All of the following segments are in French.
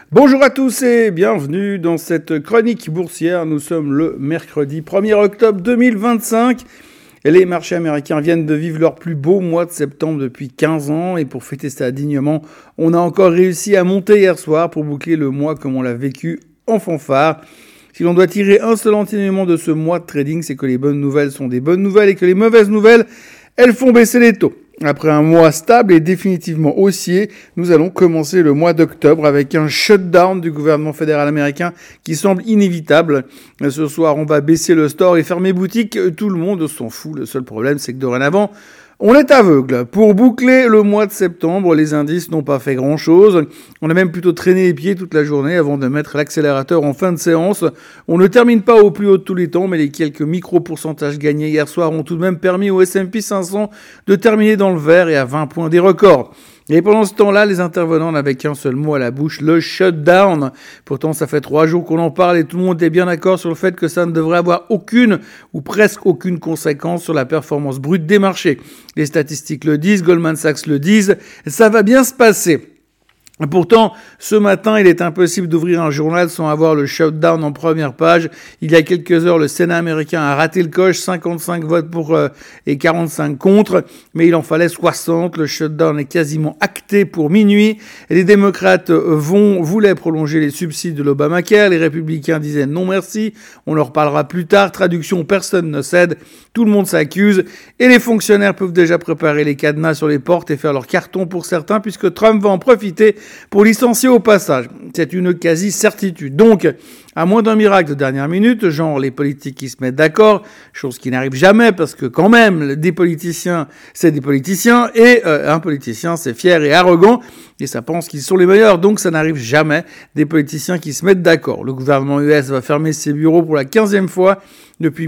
Bonjour à tous et bienvenue dans cette chronique boursière. Nous sommes le mercredi 1er octobre 2025. Et les marchés américains viennent de vivre leur plus beau mois de septembre depuis 15 ans. Et pour fêter ça dignement, on a encore réussi à monter hier soir pour boucler le mois comme on l'a vécu en fanfare. Si l'on doit tirer un seul enseignement de ce mois de trading, c'est que les bonnes nouvelles sont des bonnes nouvelles et que les mauvaises nouvelles, elles font baisser les taux. Après un mois stable et définitivement haussier, nous allons commencer le mois d'octobre avec un shutdown du gouvernement fédéral américain qui semble inévitable. Ce soir, on va baisser le store et fermer boutique. Tout le monde s'en fout. Le seul problème, c'est que dorénavant, on est aveugle. Pour boucler le mois de septembre, les indices n'ont pas fait grand-chose. On a même plutôt traîné les pieds toute la journée avant de mettre l'accélérateur en fin de séance. On ne termine pas au plus haut de tous les temps, mais les quelques micro-pourcentages gagnés hier soir ont tout de même permis au S&P 500 de terminer dans le vert et à 20 points des records. Et pendant ce temps-là, les intervenants n'avaient qu'un seul mot à la bouche, le shutdown. Pourtant, ça fait 3 jours qu'on en parle et tout le monde est bien d'accord sur le fait que ça ne devrait avoir aucune ou presque aucune conséquence sur la performance brute des marchés. Les statistiques le disent, Goldman Sachs le disent, ça va bien se passer. Pourtant, ce matin, il est impossible d'ouvrir un journal sans avoir le shutdown en première page. Il y a quelques heures, le Sénat américain a raté le coche, 55 votes pour et 45 contre, mais il en fallait 60. Le shutdown est quasiment acté pour minuit. Et les démocrates voulaient prolonger les subsides de l'Obamacare. Les républicains disaient non merci, on en reparlera plus tard. Traduction, personne ne cède, tout le monde s'accuse. Et les fonctionnaires peuvent déjà préparer les cadenas sur les portes et faire leur carton pour certains, puisque Trump va en profiter pour licencier au passage. C'est une quasi-certitude. Donc, à moins d'un miracle de dernière minute, genre les politiques qui se mettent d'accord, chose qui n'arrive jamais parce que quand même, des politiciens, c'est des politiciens et un politicien, c'est fier et arrogant et ça pense qu'ils sont les meilleurs. Donc, ça n'arrive jamais des politiciens qui se mettent d'accord. Le gouvernement US va fermer ses bureaux pour la 15e fois depuis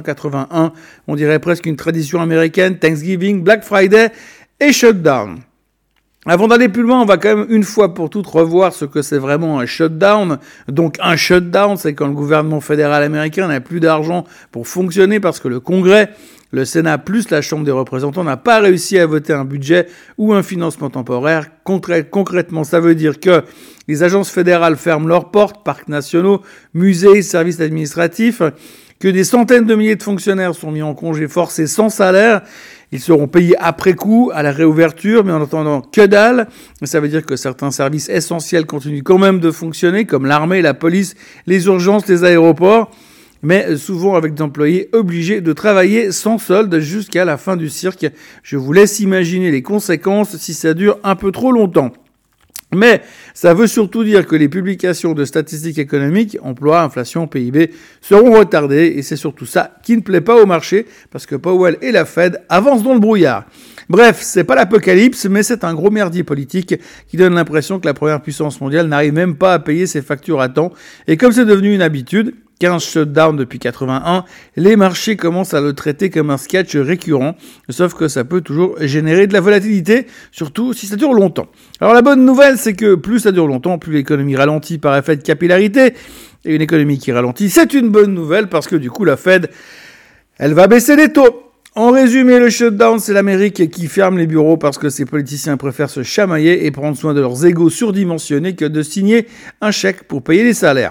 1981. On dirait presque une tradition américaine, Thanksgiving, Black Friday et shutdown. Avant d'aller plus loin, on va quand même une fois pour toutes revoir ce que c'est vraiment un shutdown. Donc un shutdown, c'est quand le gouvernement fédéral américain n'a plus d'argent pour fonctionner parce que le Congrès, le Sénat plus la Chambre des représentants n'a pas réussi à voter un budget ou un financement temporaire. Concrètement, ça veut dire que les agences fédérales ferment leurs portes, parcs nationaux, musées, services administratifs, que des centaines de milliers de fonctionnaires sont mis en congé forcé sans salaire. Ils seront payés après coup à la réouverture, mais en attendant que dalle. Ça veut dire que certains services essentiels continuent quand même de fonctionner, comme l'armée, la police, les urgences, les aéroports, mais souvent avec des employés obligés de travailler sans solde jusqu'à la fin du cirque. Je vous laisse imaginer les conséquences si ça dure un peu trop longtemps. Mais ça veut surtout dire que les publications de statistiques économiques, emploi, inflation, PIB, seront retardées et c'est surtout ça qui ne plaît pas au marché parce que Powell et la Fed avancent dans le brouillard. Bref, c'est pas l'apocalypse, mais c'est un gros merdier politique qui donne l'impression que la première puissance mondiale n'arrive même pas à payer ses factures à temps. Et comme c'est devenu une habitude, 15 shutdowns depuis 81, les marchés commencent à le traiter comme un sketch récurrent, sauf que ça peut toujours générer de la volatilité, surtout si ça dure longtemps. Alors la bonne nouvelle, c'est que plus ça dure longtemps, plus l'économie ralentit par effet de capillarité, et une économie qui ralentit, c'est une bonne nouvelle, parce que du coup la Fed, elle va baisser les taux. En résumé, le shutdown, c'est l'Amérique qui ferme les bureaux parce que ses politiciens préfèrent se chamailler et prendre soin de leurs égos surdimensionnés que de signer un chèque pour payer les salaires.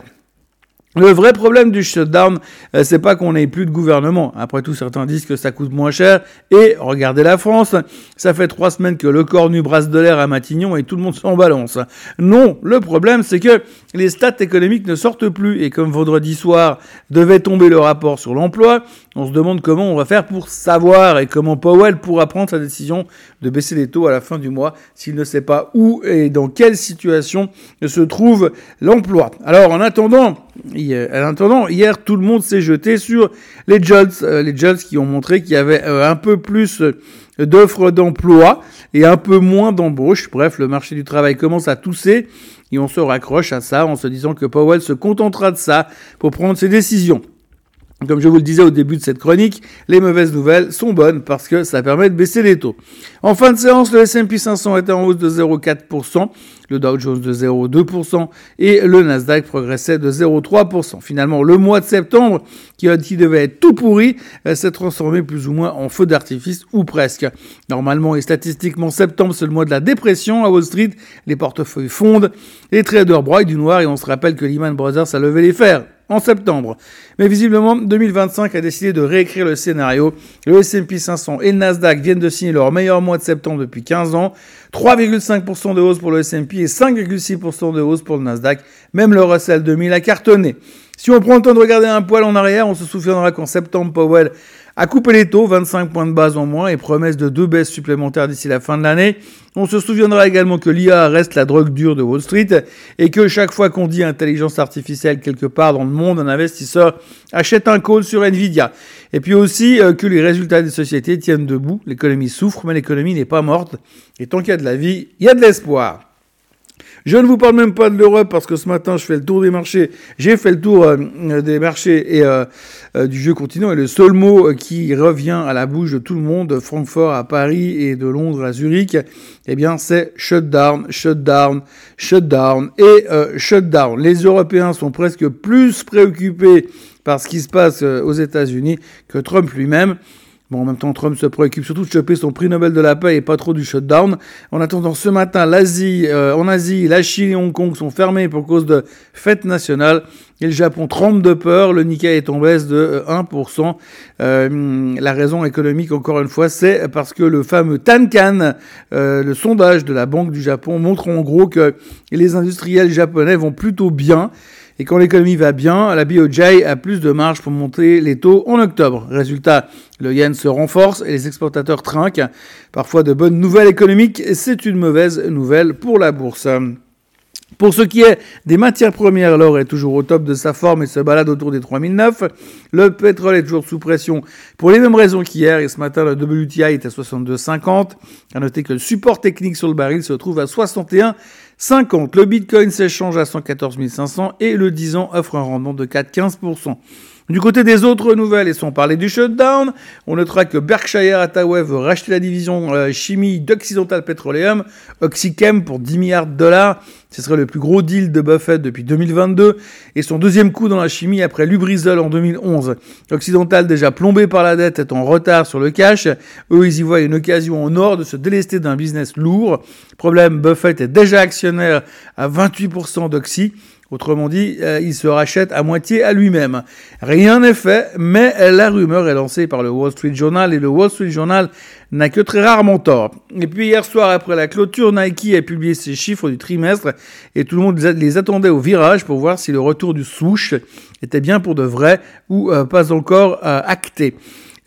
Le vrai problème du shutdown, c'est pas qu'on n'ait plus de gouvernement. Après tout, certains disent que ça coûte moins cher. Et regardez la France, ça fait 3 semaines que le cornu brasse de l'air à Matignon et tout le monde s'en balance. Non, le problème, c'est que les stats économiques ne sortent plus. Et comme vendredi soir devait tomber le rapport sur l'emploi, on se demande comment on va faire pour savoir et comment Powell pourra prendre sa décision de baisser les taux à la fin du mois s'il ne sait pas où et dans quelle situation se trouve l'emploi. Alors, en attendant, hier, tout le monde s'est jeté sur les jobs qui ont montré qu'il y avait un peu plus d'offres d'emploi et un peu moins d'embauches. Bref, le marché du travail commence à tousser et on se raccroche à ça en se disant que Powell se contentera de ça pour prendre ses décisions. Comme je vous le disais au début de cette chronique, les mauvaises nouvelles sont bonnes parce que ça permet de baisser les taux. En fin de séance, le S&P 500 était en hausse de 0,4%, le Dow Jones de 0,2% et le Nasdaq progressait de 0,3%. Finalement, le mois de septembre, qui devait être tout pourri, s'est transformé plus ou moins en feu d'artifice ou presque. Normalement et statistiquement, septembre, c'est le mois de la dépression à Wall Street. Les portefeuilles fondent, les traders broient du noir et on se rappelle que Lehman Brothers a levé les fers en septembre. Mais visiblement, 2025 a décidé de réécrire le scénario. Le S&P 500 et le Nasdaq viennent de signer leur meilleur mois de septembre depuis 15 ans. 3,5% de hausse pour le S&P et 5,6% de hausse pour le Nasdaq. Même le Russell 2000 a cartonné. Si on prend le temps de regarder un poil en arrière, on se souviendra qu'en septembre, Powell a coupé les taux, 25 points de base en moins et promesse de 2 baisses supplémentaires d'ici la fin de l'année. On se souviendra également que l'IA reste la drogue dure de Wall Street et que chaque fois qu'on dit intelligence artificielle quelque part dans le monde, un investisseur achète un call sur Nvidia. Et puis aussi que les résultats des sociétés tiennent debout. L'économie souffre, mais l'économie n'est pas morte. Et tant qu'il y a de la vie, il y a de l'espoir. Je ne vous parle même pas de l'Europe parce que ce matin, je fais le tour des marchés. J'ai fait le tour des marchés et du vieux continent. Et le seul mot qui revient à la bouche de tout le monde, de Francfort à Paris et de Londres à Zurich, eh bien, c'est shutdown, shutdown, shutdown et shutdown. Les Européens sont presque plus préoccupés par ce qui se passe aux États-Unis que Trump lui-même. Bon, en même temps, Trump se préoccupe surtout de choper son prix Nobel de la paix et pas trop du shutdown. En attendant, ce matin, en Asie, la Chine et Hong Kong sont fermés pour cause de fête nationale. Et le Japon tremble de peur. Le Nikkei est en baisse de 1%. La raison économique, encore une fois, c'est parce que le fameux Tankan, le sondage de la Banque du Japon, montre en gros que les industriels japonais vont plutôt bien. Et quand l'économie va bien, la BOJ a plus de marge pour monter les taux en octobre. Résultat, le yen se renforce et les exportateurs trinquent. Parfois de bonnes nouvelles économiques, c'est une mauvaise nouvelle pour la bourse. Pour ce qui est des matières premières, l'or est toujours au top de sa forme et se balade autour des 3009. Le pétrole est toujours sous pression pour les mêmes raisons qu'hier. Et ce matin, le WTI est à 62,50. À noter que le support technique sur le baril se trouve à 61,50. Le Bitcoin s'échange à 114 500 et le 10 ans offre un rendement de 4,15%. Du côté des autres nouvelles, et sans parler du shutdown, on notera que Berkshire Hathaway veut racheter la division chimie d'Occidental Petroleum, Oxychem, pour 10 milliards de dollars. Ce serait le plus gros deal de Buffett depuis 2022 et son deuxième coup dans la chimie après Lubrizol en 2011. Occidental, déjà plombé par la dette, est en retard sur le cash. Eux, ils y voient une occasion en or de se délester d'un business lourd. Problème, Buffett est déjà actionnaire à 28% d'Oxy. Autrement dit, il se rachète à moitié à lui-même. Rien n'est fait, mais la rumeur est lancée par le Wall Street Journal et le Wall Street Journal n'a que très rarement tort. Et puis hier soir, après la clôture, Nike a publié ses chiffres du trimestre et tout le monde les attendait au virage pour voir si le retour du swoosh était bien pour de vrai ou pas encore acté.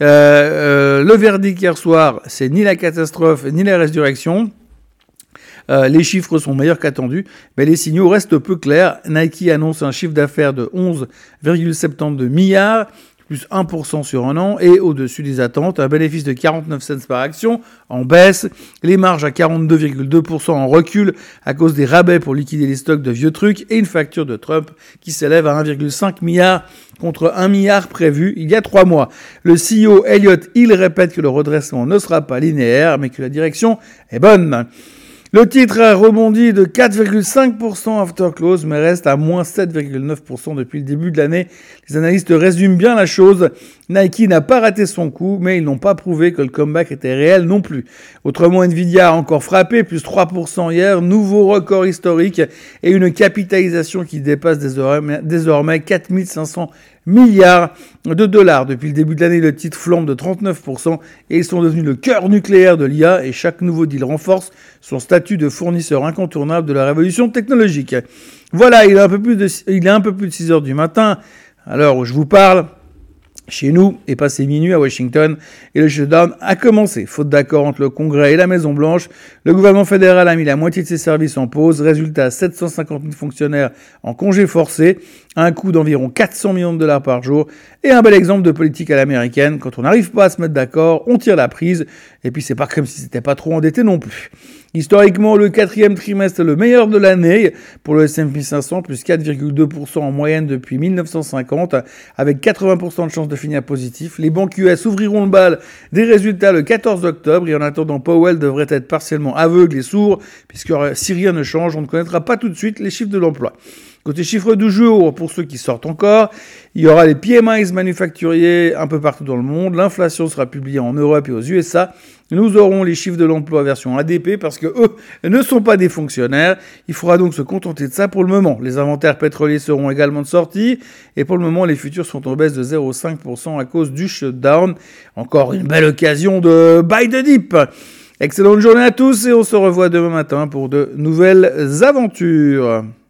Le verdict hier soir, c'est ni la catastrophe ni la résurrection. Les chiffres sont meilleurs qu'attendus, mais les signaux restent peu clairs. Nike annonce un chiffre d'affaires de 11,72 milliards, plus 1% sur un an, et au-dessus des attentes, un bénéfice de 49 cents par action, en baisse, les marges à 42,2% en recul à cause des rabais pour liquider les stocks de vieux trucs, et une facture de Trump qui s'élève à 1,5 milliard contre 1 milliard prévu il y a 3 mois. Le CEO Elliott Hill répète que le redressement ne sera pas linéaire, mais que la direction est bonne. Le titre a rebondi de 4,5% after close, mais reste à moins 7,9% depuis le début de l'année. Les analystes résument bien la chose. Nike n'a pas raté son coup, mais ils n'ont pas prouvé que le comeback était réel non plus. Autrement, Nvidia a encore frappé, plus 3% hier, nouveau record historique et une capitalisation qui dépasse désormais 4500 milliards de dollars. Depuis le début de l'année, le titre flambe de 39% et ils sont devenus le cœur nucléaire de l'IA et chaque nouveau deal renforce son statut de fournisseur incontournable de la révolution technologique. Voilà, il est un peu plus de 6 heures du matin, à l'heure où je vous parle. Chez nous, est passé minuit à Washington et le shutdown a commencé. Faute d'accord entre le Congrès et la Maison-Blanche, le gouvernement fédéral a mis la moitié de ses services en pause. Résultat, 750 000 fonctionnaires en congé forcé, un coût d'environ 400 millions de dollars par jour et un bel exemple de politique à l'américaine. Quand on n'arrive pas à se mettre d'accord, on tire la prise Et puis c'est pas comme si c'était pas trop endetté non plus. Historiquement, le quatrième trimestre est le meilleur de l'année pour le S&P 500, plus 4,2% en moyenne depuis 1950, avec 80% de chances de finir positif. Les banques US ouvriront le bal des résultats le 14 octobre et en attendant, Powell devrait être partiellement aveugle et sourd, puisque si rien ne change, on ne connaîtra pas tout de suite les chiffres de l'emploi. Côté chiffres du jour, pour ceux qui sortent encore, il y aura les PMIs manufacturiers un peu partout dans le monde. L'inflation sera publiée en Europe et aux USA. Nous aurons les chiffres de l'emploi version ADP parce que eux ne sont pas des fonctionnaires. Il faudra donc se contenter de ça pour le moment. Les inventaires pétroliers seront également de sortie. Et pour le moment, les futurs sont en baisse de 0,5% à cause du shutdown. Encore une belle occasion de buy the dip. Excellente journée à tous et on se revoit demain matin pour de nouvelles aventures.